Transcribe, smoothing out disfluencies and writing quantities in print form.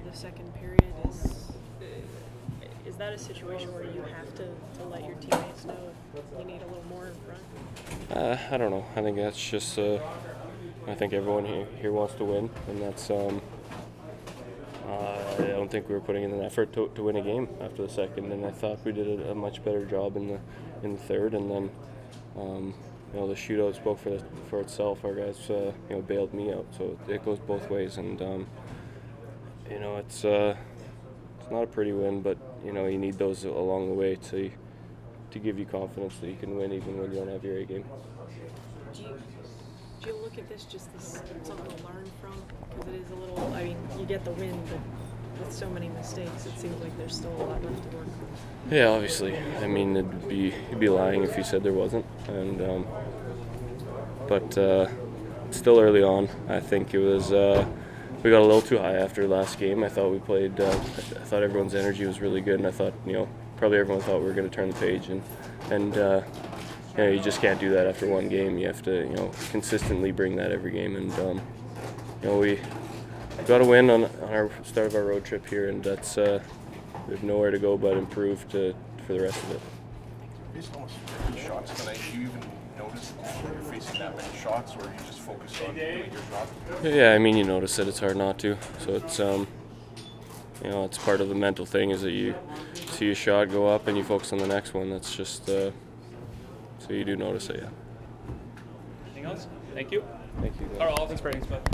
the second period. Is that a situation where you have to let your teammates know if you need a little more in front? I don't know. I think that's just. I think everyone here wants to win, and that's. I don't think we were putting in an effort to win a game after the second, and I thought we did a much better job in the third, and then. The shootout spoke for itself. Our guys, bailed me out, so it goes both ways, and it's not a pretty win, but you need those along the way to give you confidence that you can win even when you don't have your A game. Do you look at this just as something to learn from? Because it is a little. I mean, you get the win, but with so many mistakes, it seems like there's still a lot left to work on. Yeah, obviously. I mean, you'd be lying if you said there wasn't. And but it's still early on. I think it was we got a little too high after last game. I thought we played. I thought everyone's energy was really good, and I thought probably everyone thought we were going to turn the page, and you just can't do that after one game. You have to consistently bring that every game, and we got a win on our start of our road trip here, and that's we have nowhere to go but improve for the rest of it. Based on almost 50 shots tonight, do you even notice that you're facing that many shots, or are you just focused on doing your job? Yeah, I mean, you notice it. It's hard not to. So it's it's part of the mental thing is that you see a shot go up and you focus on the next one. That's just so you do notice it, yeah. Anything else? Thank you. Thank you. All right, thanks, Brady.